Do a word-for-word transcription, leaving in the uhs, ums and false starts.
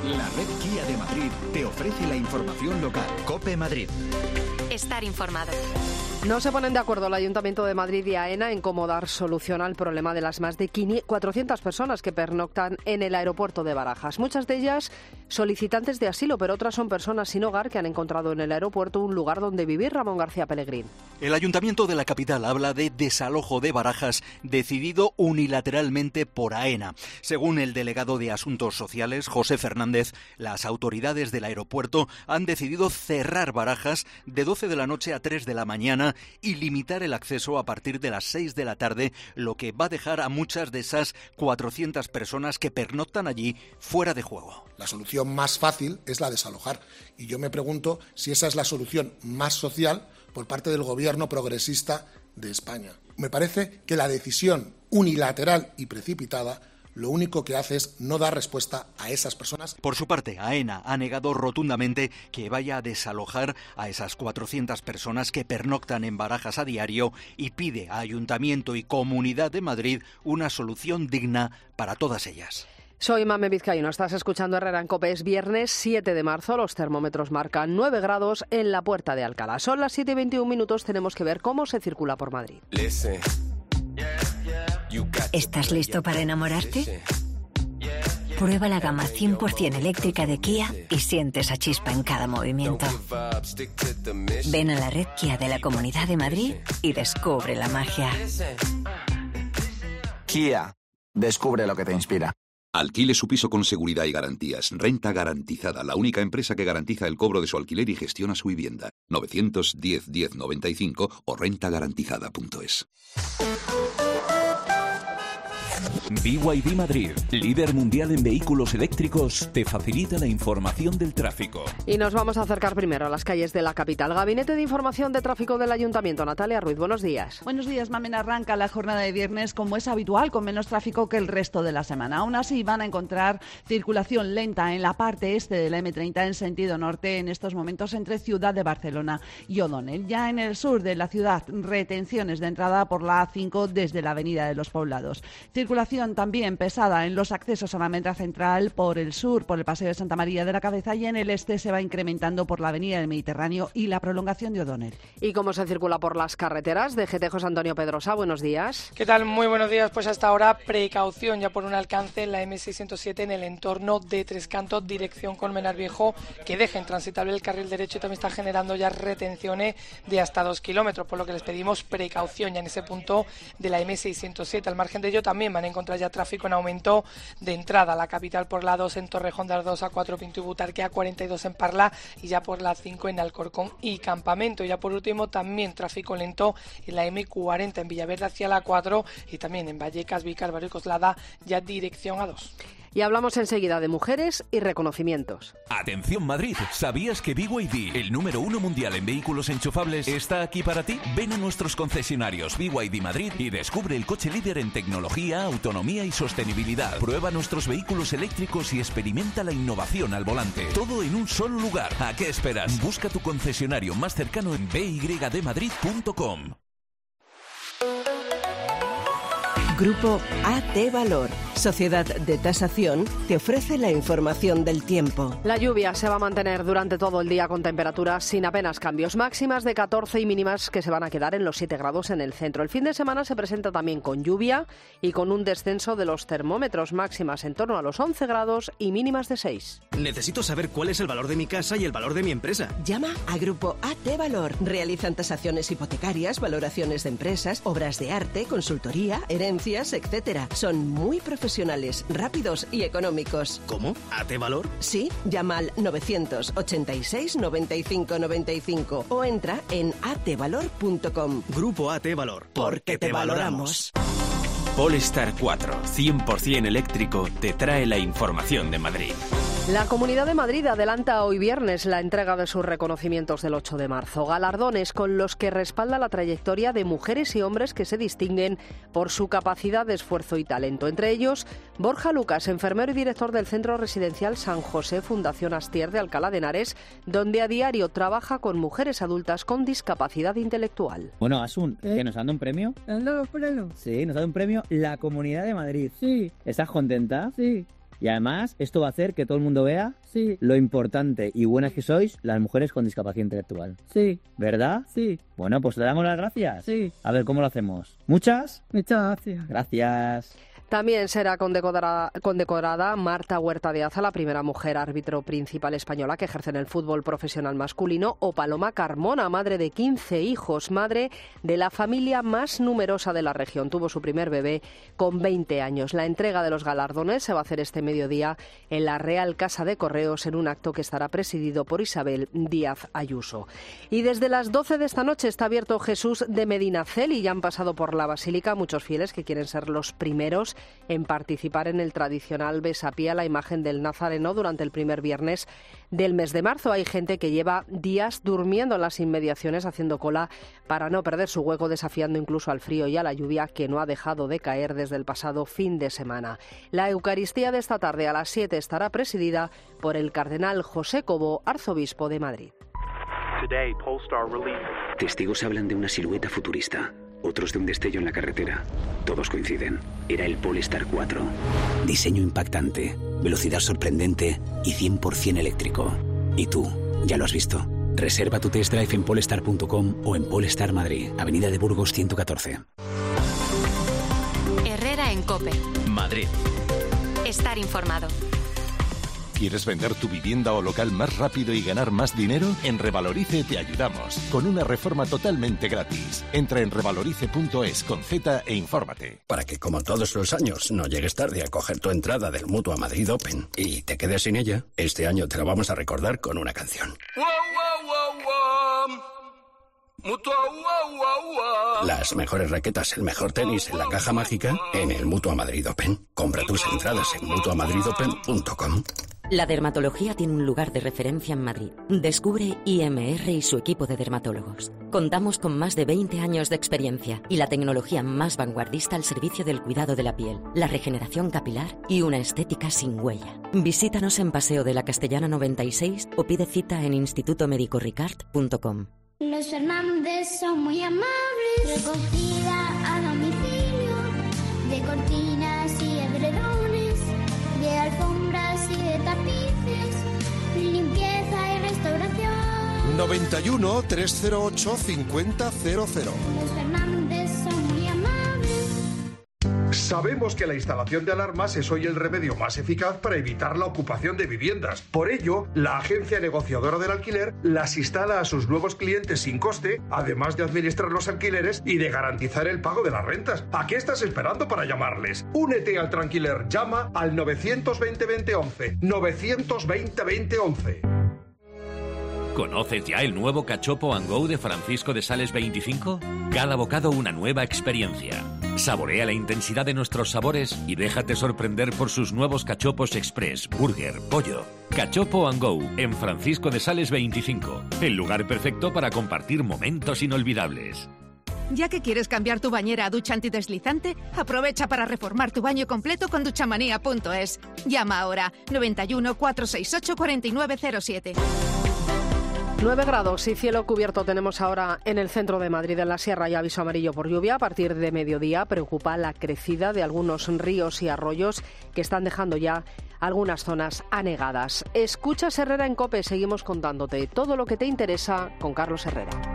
La red Kia de Madrid te ofrece la información local. COPE Madrid. Estar informado. No se ponen de acuerdo el Ayuntamiento de Madrid y AENA en cómo dar solución al problema de las más de cuatrocientas personas que pernoctan en el aeropuerto de Barajas. Muchas de ellas solicitantes de asilo, pero otras son personas sin hogar que han encontrado en el aeropuerto un lugar donde vivir. Ramón García Pellegrín. El Ayuntamiento de la capital habla de desalojo de Barajas decidido unilateralmente por AENA. Según el delegado de Asuntos Sociales, José Fernández, las autoridades del aeropuerto han decidido cerrar Barajas de doce de la noche a tres de la mañana y limitar el acceso a partir de las seis de la tarde, lo que va a dejar a muchas de esas cuatrocientas personas que pernoctan allí fuera de juego. La solución más fácil es la de desalojar. Y yo me pregunto si esa es la solución más social por parte del gobierno progresista de España. Me parece que la decisión unilateral y precipitada lo único que hace es no dar respuesta a esas personas. Por su parte, AENA ha negado rotundamente que vaya a desalojar a esas cuatrocientas personas que pernoctan en Barajas a diario y pide a Ayuntamiento y Comunidad de Madrid una solución digna para todas ellas. Soy Mame Vizcaíno, estás escuchando Herrera en COPE. Es viernes siete de marzo, los termómetros marcan nueve grados en la Puerta de Alcalá. Son las siete y veintiún minutos, tenemos que ver cómo se circula por Madrid. ¿Estás listo para enamorarte? Prueba la gama cien por ciento eléctrica de Kia y siente esa chispa en cada movimiento. Ven a la red Kia de la Comunidad de Madrid y descubre la magia. Kia, descubre lo que te inspira. Alquile su piso con seguridad y garantías. Renta Garantizada, la única empresa que garantiza el cobro de su alquiler y gestiona su vivienda. novecientos diez diez noventa y cinco o renta garantizada punto es. B Y D Madrid, líder mundial en vehículos eléctricos, te facilita la información del tráfico. Y nos vamos a acercar primero a las calles de la capital. Gabinete de Información de Tráfico del Ayuntamiento. Natalia Ruiz, buenos días. Buenos días, Mamen. Arranca la jornada de viernes como es habitual, con menos tráfico que el resto de la semana. Aún así van a encontrar circulación lenta en la parte este de la eme treinta en sentido norte en estos momentos entre Ciudad de Barcelona y O'Donnell. Ya en el sur de la ciudad, retenciones de entrada por la A cinco desde la Avenida de los Poblados. Circulación también pesada en los accesos a la Alameda Central por el sur, por el Paseo de Santa María de la Cabeza, y en el este se va incrementando por la Avenida del Mediterráneo y la prolongación de O'Donnell. ¿Y cómo se circula por las carreteras? D G T José Antonio Pedrosa, buenos días. ¿Qué tal? Muy buenos días. Pues hasta ahora precaución ya por un alcance en la eme seiscientos siete en el entorno de Tres Cantos, dirección Colmenar Viejo, que deja intransitable el carril derecho y también está generando ya retenciones de hasta dos kilómetros, por lo que les pedimos precaución ya en ese punto de la eme seiscientos siete. Al margen de ello también van a encontrar ya tráfico en aumento de entrada a la capital por la dos en Torrejón de Ardoz, A cuatro Pinto y Butarque, A cuarenta y dos en Parla y ya por la cinco en Alcorcón y Campamento. Y ya por último también tráfico lento en la eme cuarenta en Villaverde hacia la cuatro y también en Vallecas, Vícar, Barrio y Coslada ya dirección A dos. Y hablamos enseguida de mujeres y reconocimientos. Atención Madrid, ¿sabías que B Y D, el número uno mundial en vehículos enchufables, está aquí para ti? Ven a nuestros concesionarios B Y D Madrid y descubre el coche líder en tecnología, autonomía y sostenibilidad. Prueba nuestros vehículos eléctricos y experimenta la innovación al volante. Todo en un solo lugar. ¿A qué esperas? Busca tu concesionario más cercano en b y d madrid punto com. Grupo A T Valor, Sociedad de Tasación, te ofrece la información del tiempo. La lluvia se va a mantener durante todo el día con temperaturas sin apenas cambios, máximas de catorce y mínimas que se van a quedar en los siete grados en el centro. El fin de semana se presenta también con lluvia y con un descenso de los termómetros, máximas en torno a los once grados y mínimas de seis. Necesito saber cuál es el valor de mi casa y el valor de mi empresa. Llama a Grupo A T Valor. Realizan tasaciones hipotecarias, valoraciones de empresas, obras de arte, consultoría, herencia, etcétera. Son muy profesionales, rápidos y económicos. ¿Cómo? ¿A T Valor? Sí, llama al novecientos ochenta y seis noventa y cinco noventa y cinco o entra en a t valor punto com. Grupo A T Valor. Porque te valoramos. Polestar cuatro, cien por ciento eléctrico, te trae la información de Madrid. La Comunidad de Madrid adelanta hoy viernes la entrega de sus reconocimientos del ocho de marzo. Galardones con los que respalda la trayectoria de mujeres y hombres que se distinguen por su capacidad de esfuerzo y talento. Entre ellos, Borja Lucas, enfermero y director del Centro Residencial San José, Fundación Astier de Alcalá de Henares, donde a diario trabaja con mujeres adultas con discapacidad intelectual. Bueno, Asun, ¿Eh? ¿que nos han dado un premio? ¿Han dado premio? Sí, nos ha dado un premio la Comunidad de Madrid. Sí. ¿Estás contenta? Sí. Y además, esto va a hacer que todo el mundo vea sí. lo importante y buenas que sois las mujeres con discapacidad intelectual. Sí. ¿Verdad? Sí. Bueno, pues le damos las gracias. Sí. A ver, ¿cómo lo hacemos? ¿Muchas? Muchas gracias. Gracias. También será condecorada, condecorada Marta Huerta de Aza, la primera mujer árbitro principal española que ejerce en el fútbol profesional masculino, o Paloma Carmona, madre de quince hijos, madre de la familia más numerosa de la región. Tuvo su primer bebé con veinte años. La entrega de los galardones se va a hacer este mediodía en la Real Casa de Correos, en un acto que estará presidido por Isabel Díaz Ayuso. Y desde las doce de esta noche está abierto Jesús de Medinaceli y ya han pasado por la Basílica muchos fieles que quieren ser los primeros en participar en el tradicional besapié a la imagen del Nazareno durante el primer viernes del mes de marzo. Hay gente que lleva días durmiendo en las inmediaciones, haciendo cola para no perder su hueco, desafiando incluso al frío y a la lluvia que no ha dejado de caer desde el pasado fin de semana. La Eucaristía de esta tarde a las siete estará presidida por el cardenal José Cobo, arzobispo de Madrid. Testigos hablan de una silueta futurista, otros de un destello en la carretera. Todos coinciden. Era el Polestar cuatro. Diseño impactante, velocidad sorprendente y cien por ciento eléctrico. ¿Y tú? ¿Ya lo has visto? Reserva tu test drive en polestar punto com o en Polestar Madrid, Avenida de Burgos ciento catorce. Herrera en COPE. Madrid. Estar informado. ¿Quieres vender tu vivienda o local más rápido y ganar más dinero? En Revalorice te ayudamos, con una reforma totalmente gratis. Entra en revalorice punto es con Z e infórmate. Para que, como todos los años, no llegues tarde a coger tu entrada del Mutua Madrid Open y te quedes sin ella, este año te la vamos a recordar con una canción. Wow, wow, wow, wow. Mutua, wow, wow, wow. Las mejores raquetas, el mejor tenis en la caja mágica en el Mutua Madrid Open. Compra tus entradas en mutua madrid open punto com. La dermatología tiene un lugar de referencia en Madrid. Descubre I M R y su equipo de dermatólogos. Contamos con más de veinte años de experiencia y la tecnología más vanguardista al servicio del cuidado de la piel, la regeneración capilar y una estética sin huella. Visítanos en Paseo de la Castellana noventa y seis o pide cita en instituto médico ricard punto com. Los Fernández son muy amables. Recogida a domicilio de cortinas y edredones, de alfombras y de tapices, limpieza y restauración. noventa y uno, trescientos ocho, cincuenta cero cero. Los Fernández son muy amables. Sabemos que la instalación de alarmas es hoy el remedio más eficaz para evitar la ocupación de viviendas. Por ello, la agencia negociadora del alquiler las instala a sus nuevos clientes sin coste, además de administrar los alquileres y de garantizar el pago de las rentas. ¿A qué estás esperando para llamarles? Únete al Tranquiler. Llama al novecientos veinte veinte once. novecientos veinte veinte once. ¿Conoces ya el nuevo Cachopo and Go de Francisco de Sales veinticinco? Cada bocado una nueva experiencia. Saborea la intensidad de nuestros sabores y déjate sorprender por sus nuevos cachopos express, burger, pollo. Cachopo and Go en Francisco de Sales veinticinco. El lugar perfecto para compartir momentos inolvidables. Ya que quieres cambiar tu bañera a ducha antideslizante, aprovecha para reformar tu baño completo con duchamanía punto es. Llama ahora noventa y uno, cuatrocientos sesenta y ocho, cuarenta y nueve cero siete. nueve grados y cielo cubierto tenemos ahora en el centro de Madrid, en la Sierra, y aviso amarillo por lluvia. A partir de mediodía preocupa la crecida de algunos ríos y arroyos que están dejando ya algunas zonas anegadas. Escuchas Herrera en COPE, seguimos contándote todo lo que te interesa con Carlos Herrera.